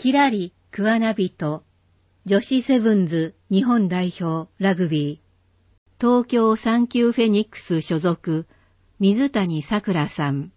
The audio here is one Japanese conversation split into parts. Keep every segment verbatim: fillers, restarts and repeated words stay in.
キラリ・クアナビト、女子セブンズ日本代表ラグビー、東京サンキューフェニックス所属、水谷さくらさん。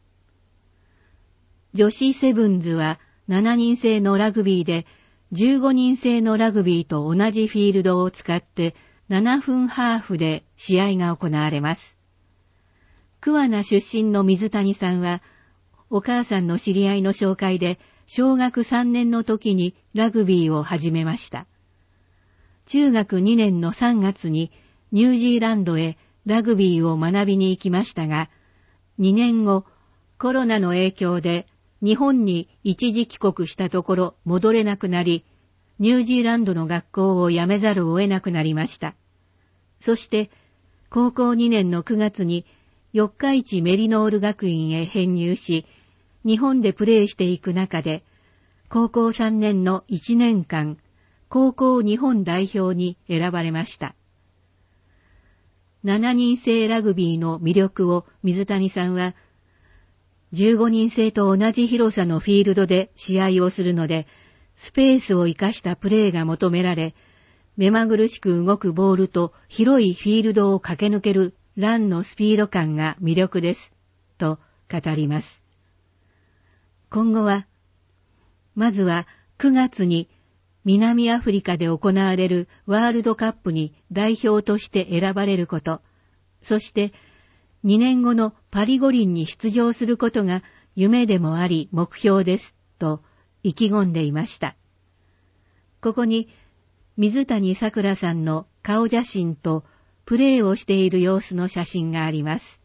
女子セブンズはしちにん制のラグビーで、じゅうごにん制のラグビーと同じフィールドを使ってななふんハーフで試合が行われます。桑名出身の水谷さんは、お母さんの知り合いの紹介で、小学さんねんの時にラグビーを始めました。中学にねんのさんがつにニュージーランドへラグビーを学びに行きましたが、にねんご、コロナの影響で日本に一時帰国したところ戻れなくなり、ニュージーランドの学校を辞めざるを得なくなりました。そして、高校にねんのくがつに四日市メリノール学院へ編入し、日本でプレーしていく中で、高校さんねんのいちねんかん、高校日本代表に選ばれました。しちにん制ラグビーの魅力を水谷さんは、じゅうごにん制と同じ広さのフィールドで試合をするので、スペースを生かしたプレーが求められ、目まぐるしく動くボールと広いフィールドを駆け抜けるランのスピード感が魅力です、と語ります。今後は、まずはくがつに南アフリカで行われるワールドカップに代表として選ばれること、そしてにねんごのパリ五輪に出場することが夢でもあり目標です、と意気込んでいました。ここに水谷さくらさんの顔写真とプレーをしている様子の写真があります。